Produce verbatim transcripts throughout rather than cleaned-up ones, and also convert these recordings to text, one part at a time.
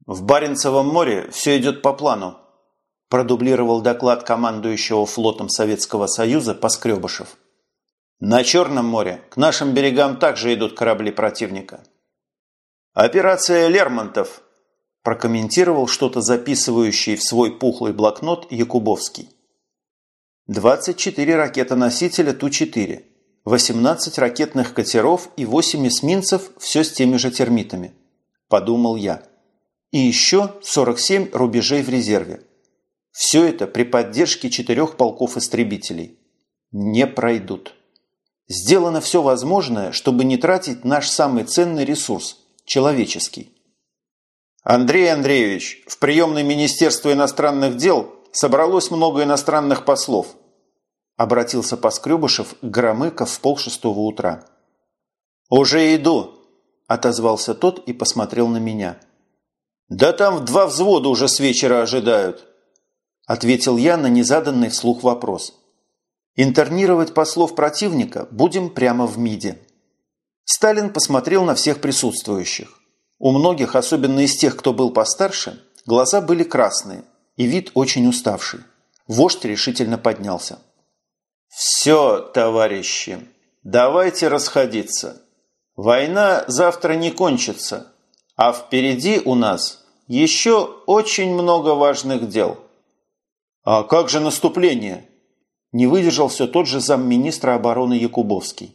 В Баренцевом море все идет по плану, продублировал доклад командующего флотом Советского Союза Поскребышев. На Черном море к нашим берегам также идут корабли противника. Операция «Лермонтов», прокомментировал что-то записывающий в свой пухлый блокнот Якубовский. двадцать четыре ракетоносителя Ту четыре, восемнадцать ракетных катеров и восемь эсминцев, все с теми же термитами, подумал я. И еще сорок семь рубежей в резерве. Все это при поддержке четырех полков истребителей. Не пройдут. Сделано все возможное, чтобы не тратить наш самый ценный ресурс – человеческий. Андрей Андреевич, в приемной Министерства иностранных дел собралось много иностранных послов. Обратился Поскребышев к Громыко в полшестого утра. «Уже иду», – отозвался тот и посмотрел на меня. «Да там в два взвода уже с вечера ожидают», – ответил я на незаданный вслух вопрос. «Интернировать послов противника будем прямо в МИДе». Сталин посмотрел на всех присутствующих. У многих, особенно из тех, кто был постарше, глаза были красные и вид очень уставший. Вождь решительно поднялся. «Все, товарищи, давайте расходиться. Война завтра не кончится, а впереди у нас еще очень много важных дел». «А как же наступление?» Не выдержал все тот же замминистра обороны Якубовский.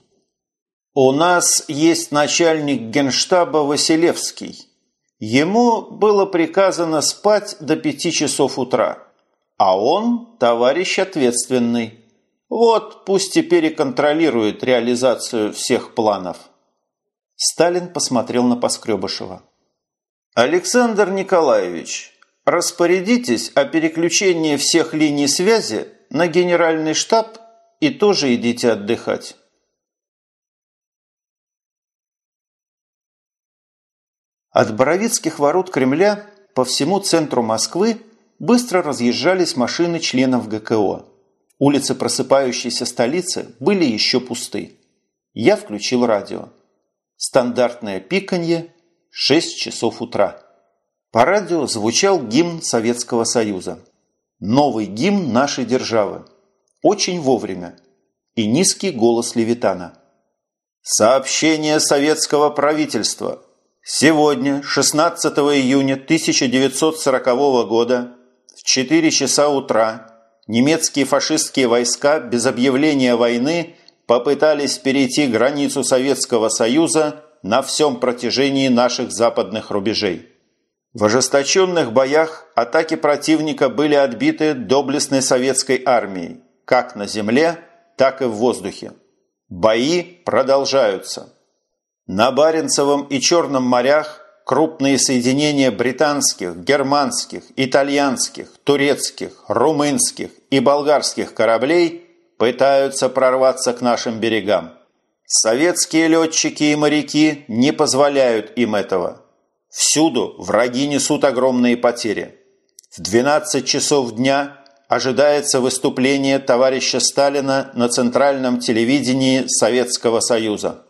«У нас есть начальник генштаба Василевский. Ему было приказано спать до пяти часов утра, а он товарищ ответственный. Вот пусть теперь и контролирует реализацию всех планов». Сталин посмотрел на Поскребышева. «Александр Николаевич, распорядитесь о переключении всех линий связи на генеральный штаб и тоже идите отдыхать». От Боровицких ворот Кремля по всему центру Москвы быстро разъезжались машины членов ГКО. Улицы просыпающейся столицы были еще пусты. Я включил радио. Стандартное пиканье, шесть часов утра. По радио звучал гимн Советского Союза. Новый гимн нашей державы. Очень вовремя. И низкий голос Левитана. «Сообщение советского правительства. Сегодня, шестнадцатого июня тысяча девятьсот сорокового года, в четыре часа утра, немецкие фашистские войска без объявления войны попытались перейти границу Советского Союза на всем протяжении наших западных рубежей. В ожесточенных боях атаки противника были отбиты доблестной советской армией, как на земле, так и в воздухе. Бои продолжаются. На Баренцевом и Черном морях крупные соединения британских, германских, итальянских, турецких, румынских и болгарских кораблей пытаются прорваться к нашим берегам. Советские летчики и моряки не позволяют им этого. Всюду враги несут огромные потери. В двенадцать часов дня ожидается выступление товарища Сталина на центральном телевидении Советского Союза.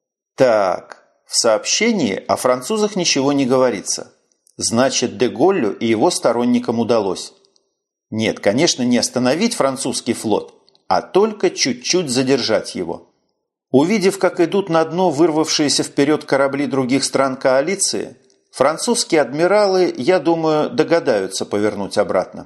Так, в сообщении о французах ничего не говорится. Значит, де Голлю и его сторонникам удалось. Нет, конечно, не остановить французский флот, а только чуть-чуть задержать его. Увидев, как идут на дно вырвавшиеся вперед корабли других стран коалиции, французские адмиралы, я думаю, догадаются повернуть обратно.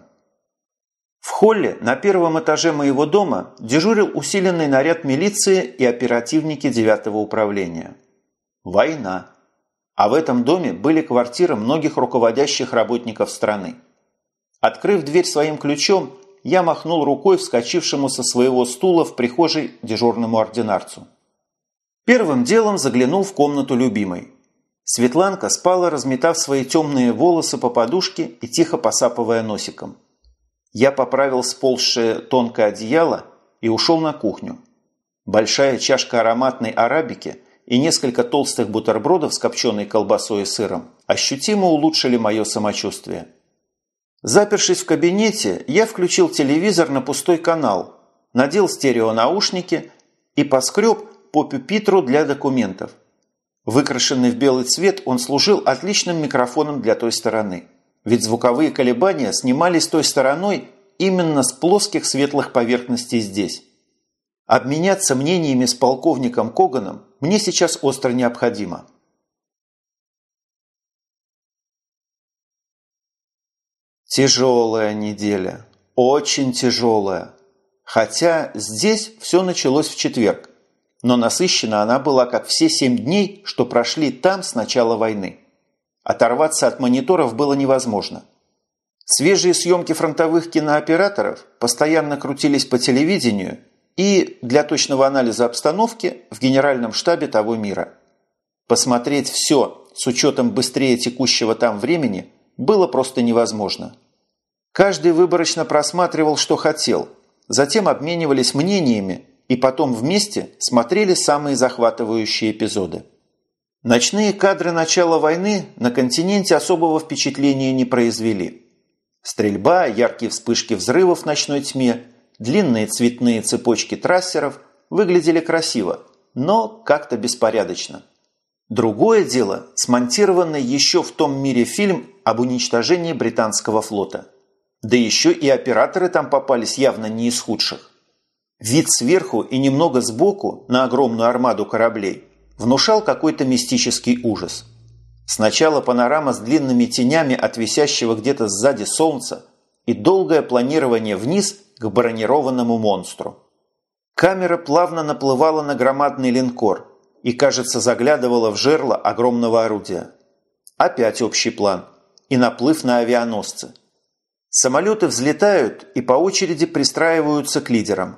В холле на первом этаже моего дома дежурил усиленный наряд милиции и оперативники девятого управления. Война. А в этом доме были квартиры многих руководящих работников страны. Открыв дверь своим ключом, я махнул рукой вскочившему со своего стула в прихожей дежурному ординарцу. Первым делом заглянул в комнату любимой. Светланка спала, разметав свои темные волосы по подушке и тихо посапывая носиком. Я поправил сползшее тонкое одеяло и ушел на кухню. Большая чашка ароматной арабики и несколько толстых бутербродов с копченой колбасой и сыром ощутимо улучшили мое самочувствие. Запершись в кабинете, я включил телевизор на пустой канал, надел стереонаушники и поскреб по пюпитру для документов. Выкрашенный в белый цвет, он служил отличным микрофоном для той стороны, ведь звуковые колебания снимались той стороной именно с плоских светлых поверхностей здесь. Обменяться мнениями с полковником Коганом мне сейчас остро необходимо. Тяжелая неделя, очень тяжелая. Хотя здесь все началось в четверг, но насыщена она была, как все семь дней, что прошли там с начала войны. Оторваться от мониторов было невозможно. Свежие съемки фронтовых кинооператоров постоянно крутились по телевидению и, для точного анализа обстановки, в генеральном штабе того мира. Посмотреть все с учетом быстрее текущего там времени было просто невозможно. Каждый выборочно просматривал, что хотел, затем обменивались мнениями и потом вместе смотрели самые захватывающие эпизоды. Ночные кадры начала войны на континенте особого впечатления не произвели. Стрельба, яркие вспышки взрывов в ночной тьме, длинные цветные цепочки трассеров выглядели красиво, но как-то беспорядочно. Другое дело – смонтированный еще в том мире фильм об уничтожении британского флота. Да еще и операторы там попались явно не из худших. Вид сверху и немного сбоку на огромную армаду кораблей внушал какой-то мистический ужас. Сначала панорама с длинными тенями от висящего где-то сзади солнца и долгое планирование вниз к бронированному монстру. Камера плавно наплывала на громадный линкор и, кажется, заглядывала в жерло огромного орудия. Опять общий план и наплыв на авианосцы. Самолеты взлетают и по очереди пристраиваются к лидерам.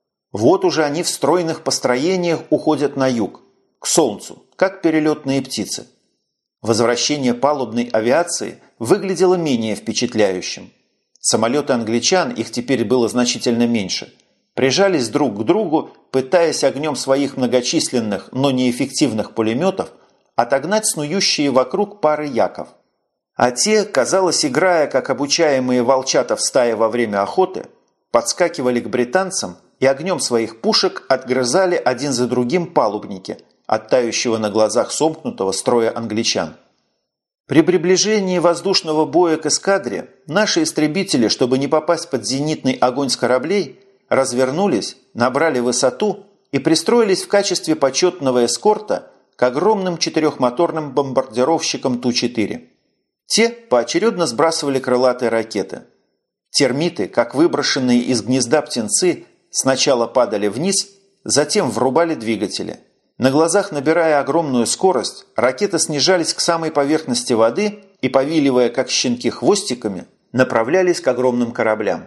Вот уже они в стройных построениях уходят на юг, к солнцу, как перелетные птицы. Возвращение палубной авиации выглядело менее впечатляющим. Самолеты англичан, их теперь было значительно меньше, прижались друг к другу, пытаясь огнем своих многочисленных, но неэффективных пулеметов отогнать снующие вокруг пары яков. А те, казалось, играя, как обучаемые волчата в стае во время охоты, подскакивали к британцам и огнем своих пушек отгрызали один за другим палубники от тающего на глазах сомкнутого строя англичан. При приближении воздушного боя к эскадре наши истребители, чтобы не попасть под зенитный огонь с кораблей, развернулись, набрали высоту и пристроились в качестве почетного эскорта к огромным четырехмоторным бомбардировщикам Ту четыре. Те поочередно сбрасывали крылатые ракеты. Термиты, как выброшенные из гнезда птенцы, сначала падали вниз, затем врубали двигатели. На глазах, набирая огромную скорость, ракеты снижались к самой поверхности воды и, повиливая как щенки хвостиками, направлялись к огромным кораблям.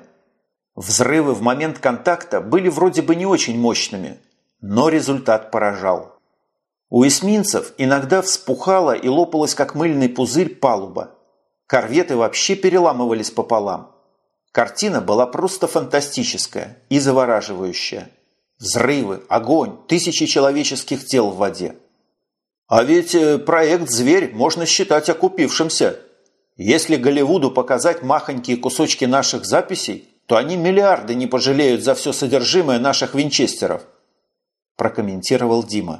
Взрывы в момент контакта были вроде бы не очень мощными, но результат поражал. У эсминцев иногда вспухала и лопалась, как мыльный пузырь, палуба. Корветы вообще переламывались пополам. Картина была просто фантастическая и завораживающая. Взрывы, огонь, тысячи человеческих тел в воде. А ведь проект «Зверь» можно считать окупившимся. Если Голливуду показать махонькие кусочки наших записей, то они миллиарды не пожалеют за все содержимое наших винчестеров, прокомментировал Дима.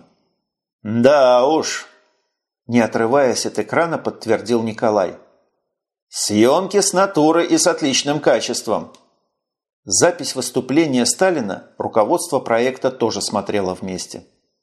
Да уж, не отрываясь от экрана, подтвердил Николай. Съемки с натуры и с отличным качеством. Запись выступления Сталина руководство проекта тоже смотрело вместе.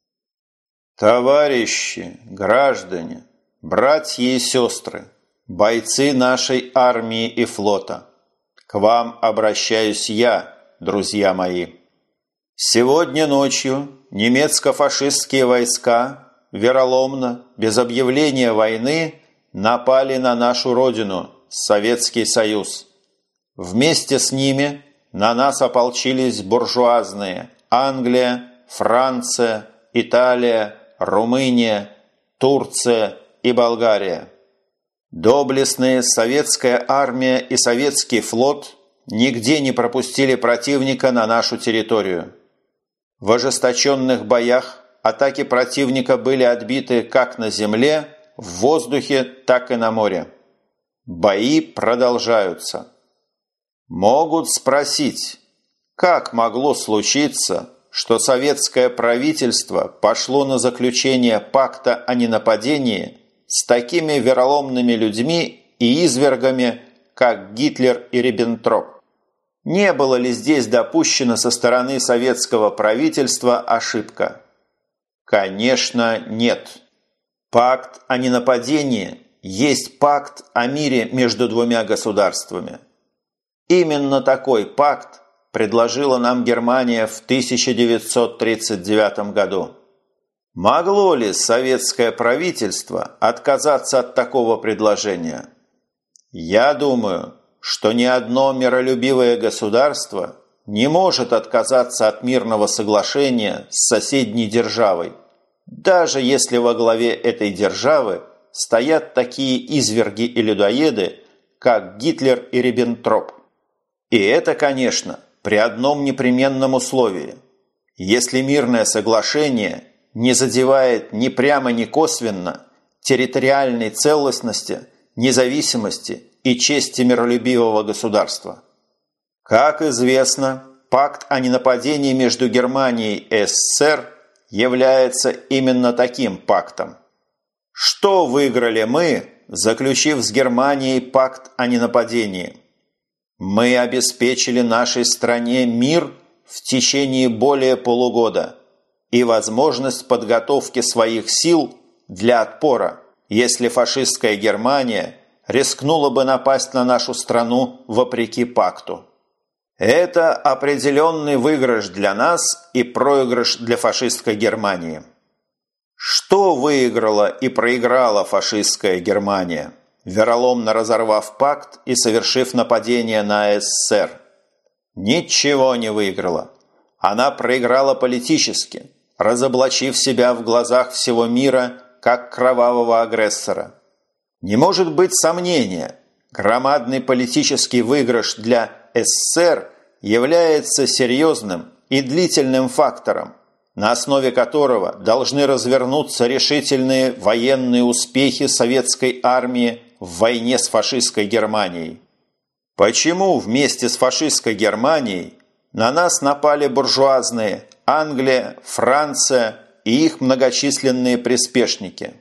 Товарищи, граждане, братья и сестры, бойцы нашей армии и флота, к вам обращаюсь я, друзья мои. Сегодня ночью немецко-фашистские войска вероломно, без объявления войны, напали на нашу родину, Советский Союз. Вместе с ними на нас ополчились буржуазные Англия, Франция, Италия, Румыния, Турция и Болгария. Доблестная советская армия и советский флот нигде не пропустили противника на нашу территорию. В ожесточенных боях атаки противника были отбиты как на земле, в воздухе, так и на море. Бои продолжаются. Могут спросить, как могло случиться, что советское правительство пошло на заключение пакта о ненападении с такими вероломными людьми и извергами, как Гитлер и Риббентроп? Не было ли здесь допущена со стороны советского правительства ошибка? Конечно, нет. Пакт о ненападении есть пакт о мире между двумя государствами. Именно такой пакт предложила нам Германия в тысяча девятьсот тридцать девятом году. Могло ли советское правительство отказаться от такого предложения? Я думаю, что ни одно миролюбивое государство не может отказаться от мирного соглашения с соседней державой, даже если во главе этой державы стоят такие изверги и людоеды, как Гитлер и Риббентроп. И это, конечно, при одном непременном условии. Если мирное соглашение не задевает ни прямо, ни косвенно территориальной целостности, независимости и чести миролюбивого государства. Как известно, пакт о ненападении между Германией и СССР является именно таким пактом. Что выиграли мы, заключив с Германией пакт о ненападении? Мы обеспечили нашей стране мир в течение более полугода и возможность подготовки своих сил для отпора, если фашистская Германия рискнула бы напасть на нашу страну вопреки пакту. Это определенный выигрыш для нас и проигрыш для фашистской Германии. Что выиграла и проиграла фашистская Германия, вероломно разорвав пакт и совершив нападение на СССР? Ничего не выиграла. Она проиграла политически, разоблачив себя в глазах всего мира как кровавого агрессора. Не может быть сомнения, громадный политический выигрыш для СССР является серьезным и длительным фактором, на основе которого должны развернуться решительные военные успехи советской армии в войне с фашистской Германией. Почему вместе с фашистской Германией на нас напали буржуазные Англия, Франция и их многочисленные приспешники?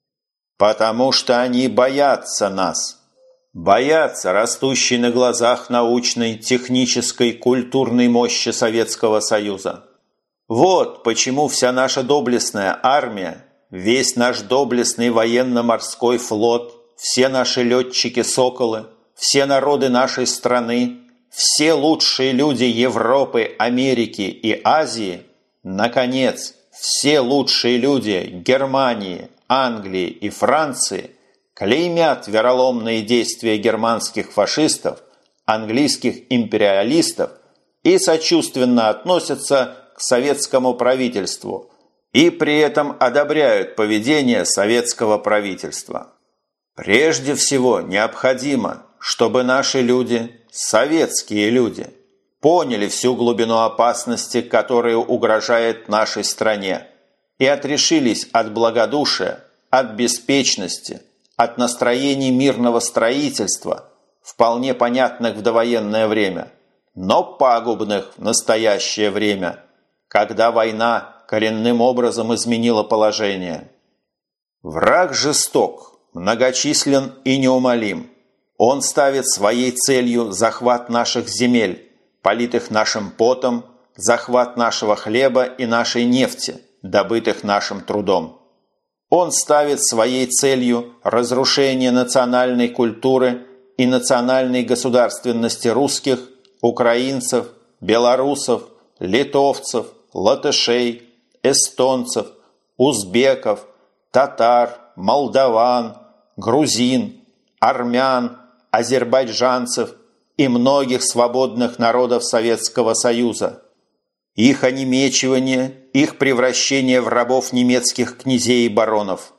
Потому что они боятся нас. Боятся растущей на глазах научной, технической, культурной мощи Советского Союза. Вот почему вся наша доблестная армия, весь наш доблестный военно-морской флот, все наши летчики-соколы, все народы нашей страны, все лучшие люди Европы, Америки и Азии, наконец, все лучшие люди Германии, Англии и Франции клеймят вероломные действия германских фашистов, английских империалистов и сочувственно относятся к советскому правительству и при этом одобряют поведение советского правительства. Прежде всего необходимо, чтобы наши люди, советские люди, поняли всю глубину опасности, которая угрожает нашей стране, и отрешились от благодушия, от беспечности, от настроений мирного строительства, вполне понятных в довоенное время, но пагубных в настоящее время, когда война коренным образом изменила положение. Враг жесток, многочислен и неумолим. Он ставит своей целью захват наших земель, политых нашим потом, захват нашего хлеба и нашей нефти, добытых нашим трудом. Он ставит своей целью разрушение национальной культуры и национальной государственности русских, украинцев, белорусов, литовцев, латышей, эстонцев, узбеков, татар, молдаван, грузин, армян, азербайджанцев и многих свободных народов Советского Союза. Их онемечивание, их превращение в рабов немецких князей и баронов.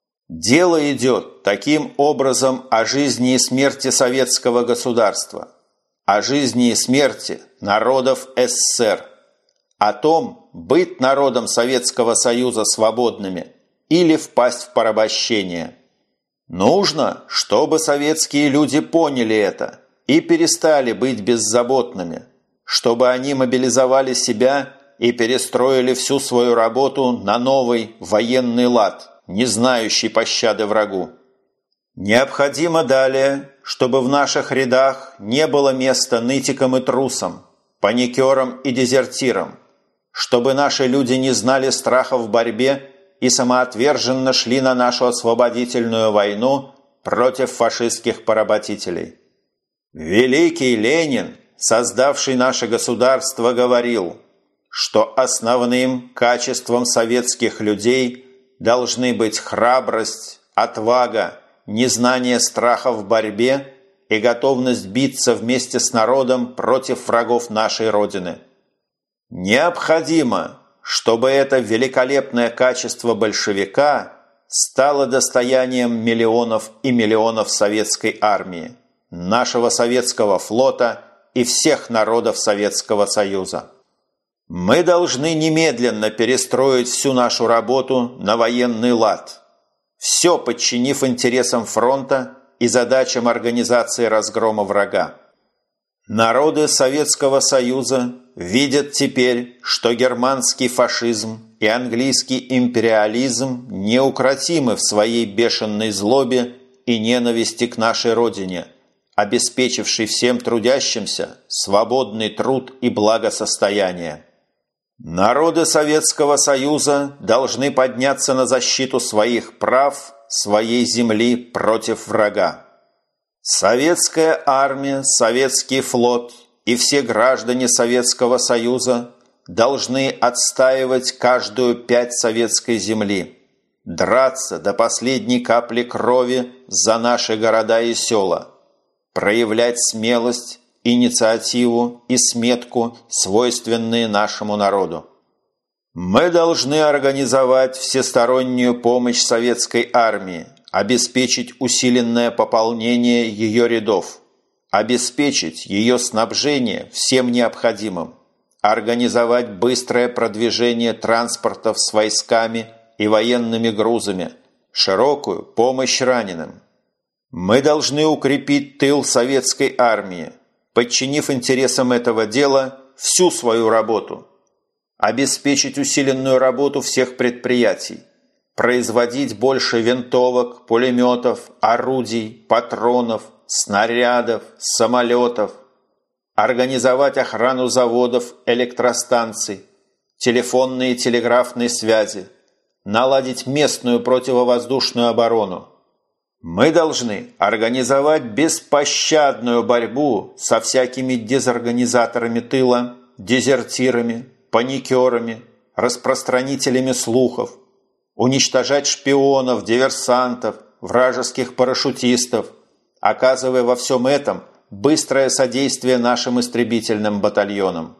Дело идет таким образом о жизни и смерти советского государства, о жизни и смерти народов СССР, о том, быть народом Советского Союза свободными или впасть в порабощение. Нужно, чтобы советские люди поняли это и перестали быть беззаботными, чтобы они мобилизовали себя и перестроили всю свою работу на новый военный лад, не знающий пощады врагу. Необходимо далее, чтобы в наших рядах не было места нытикам и трусам, паникерам и дезертирам, чтобы наши люди не знали страха в борьбе и самоотверженно шли на нашу освободительную войну против фашистских поработителей. Великий Ленин, создавший наше государство, говорил, что основным качеством советских людей должны быть храбрость, отвага, незнание страха в борьбе и готовность биться вместе с народом против врагов нашей Родины. Необходимо, чтобы это великолепное качество большевика стало достоянием миллионов и миллионов советской армии, нашего советского флота и всех народов Советского Союза. Мы должны немедленно перестроить всю нашу работу на военный лад, все подчинив интересам фронта и задачам организации разгрома врага. Народы Советского Союза видят теперь, что германский фашизм и английский империализм неукротимы в своей бешеной злобе и ненависти к нашей родине, обеспечившей всем трудящимся свободный труд и благосостояние. Народы Советского Союза должны подняться на защиту своих прав, своей земли против врага. Советская армия, советский флот и все граждане Советского Союза должны отстаивать каждую пять советской земли, драться до последней капли крови за наши города и села, проявлять смелость, инициативу и сметку, свойственные нашему народу. Мы должны организовать всестороннюю помощь советской армии, обеспечить усиленное пополнение ее рядов, обеспечить ее снабжение всем необходимым, организовать быстрое продвижение транспортов с войсками и военными грузами, широкую помощь раненым. Мы должны укрепить тыл советской армии, подчинив интересам этого дела всю свою работу, обеспечить усиленную работу всех предприятий, производить больше винтовок, пулеметов, орудий, патронов, снарядов, самолетов, организовать охрану заводов, электростанций, телефонные и телеграфные связи, наладить местную противовоздушную оборону. Мы должны организовать беспощадную борьбу со всякими дезорганизаторами тыла, дезертирами, паникерами, распространителями слухов, уничтожать шпионов, диверсантов, вражеских парашютистов, оказывая во всем этом быстрое содействие нашим истребительным батальонам.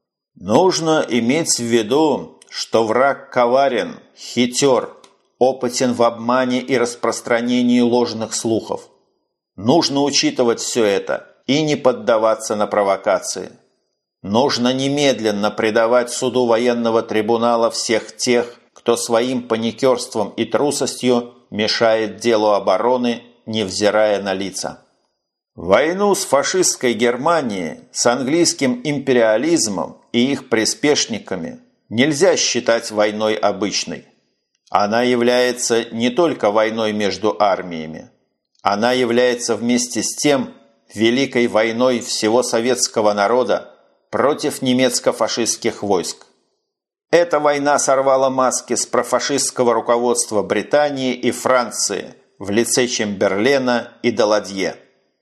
Нужно иметь в виду, что враг коварен, хитер, опытен в обмане и распространении ложных слухов. Нужно учитывать все это и не поддаваться на провокации. Нужно немедленно предавать суду военного трибунала всех тех, кто своим паникерством и трусостью мешает делу обороны, невзирая на лица. Войну с фашистской Германией, с английским империализмом и их приспешниками нельзя считать войной обычной. Она является не только войной между армиями. Она является вместе с тем великой войной всего советского народа против немецко-фашистских войск. Эта война сорвала маски с профашистского руководства Британии и Франции в лице Чемберлена и Даладье.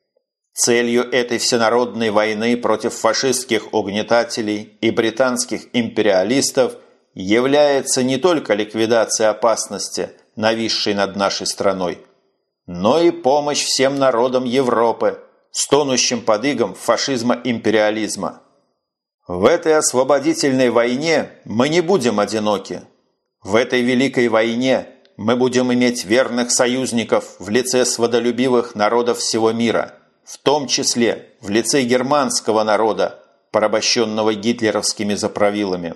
Целью этой всенародной войны против фашистских угнетателей и британских империалистов является не только ликвидация опасности, нависшей над нашей страной, но и помощь всем народам Европы, стонущим под игом фашизма-империализма. В этой освободительной войне мы не будем одиноки. В этой великой войне мы будем иметь верных союзников в лице свободолюбивых народов всего мира, в том числе в лице германского народа, порабощенного гитлеровскими заправилами.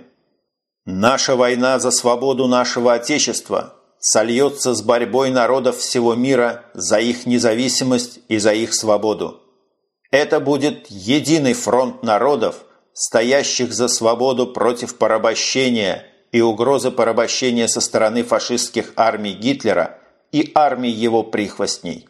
Наша война за свободу нашего Отечества сольется с борьбой народов всего мира за их независимость и за их свободу. Это будет единый фронт народов стоящих за свободу против порабощения и угрозы порабощения со стороны фашистских армий Гитлера и армий его прихвостней.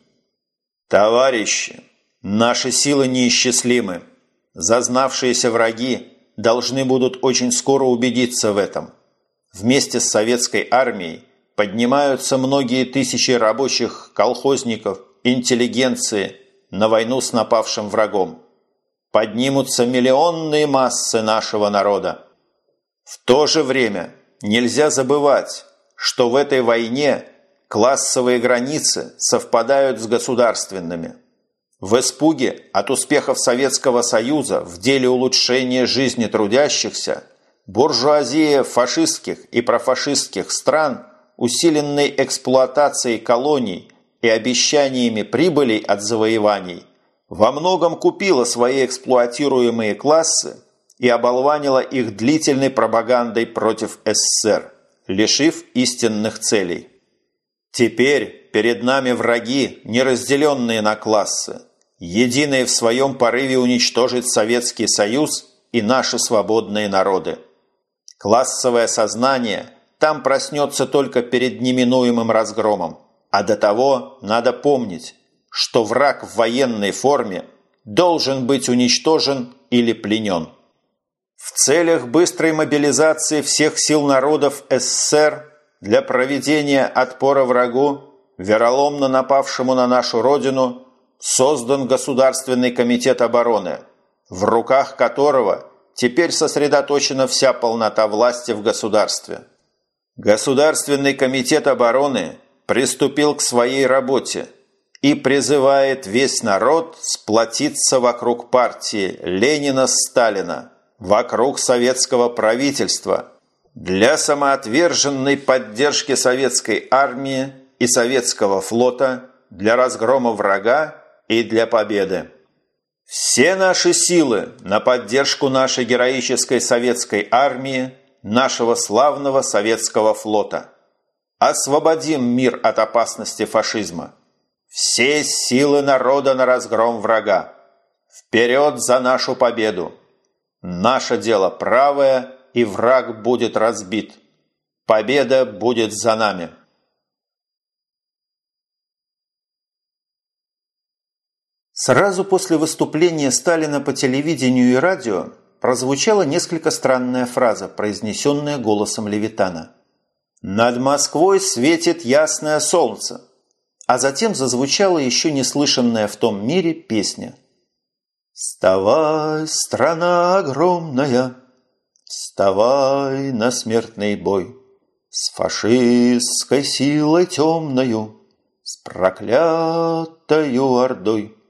Товарищи, наши силы неисчислимы. Зазнавшиеся враги должны будут очень скоро убедиться в этом. Вместе с советской армией поднимаются многие тысячи рабочих, колхозников, интеллигенции на войну с напавшим врагом. Поднимутся миллионные массы нашего народа. В то же время нельзя забывать, что в этой войне классовые границы совпадают с государственными. В испуге от успехов Советского Союза в деле улучшения жизни трудящихся буржуазия фашистских и профашистских стран, усиленной эксплуатацией колоний и обещаниями прибылей от завоеваний, во многом купила свои эксплуатируемые классы и оболванила их длительной пропагандой против СССР, лишив истинных целей. Теперь перед нами враги, не разделенные на классы, единые в своем порыве уничтожить Советский Союз и наши свободные народы. Классовое сознание там проснется только перед неминуемым разгромом, а до того надо помнить, что враг в военной форме должен быть уничтожен или пленен. В целях быстрой мобилизации всех сил народов СССР для проведения отпора врагу, вероломно напавшему на нашу Родину, создан Государственный комитет обороны, в руках которого теперь сосредоточена вся полнота власти в государстве. Государственный комитет обороны приступил к своей работе и призывает весь народ сплотиться вокруг партии Ленина-Сталина, вокруг советского правительства, для самоотверженной поддержки советской армии и советского флота, для разгрома врага и для победы. Все наши силы на поддержку нашей героической советской армии, нашего славного советского флота. Освободим мир от опасности фашизма. Все силы народа на разгром врага. Вперед за нашу победу! Наше дело правое, и враг будет разбит. Победа будет за нами. Сразу после выступления Сталина по телевидению и радио прозвучала несколько странная фраза, произнесенная голосом Левитана. «Над Москвой светит ясное солнце», а затем зазвучала еще не слышанная в том мире песня. «Вставай, страна огромная, вставай на смертный бой, с фашистской силой темною, с проклятою ордой.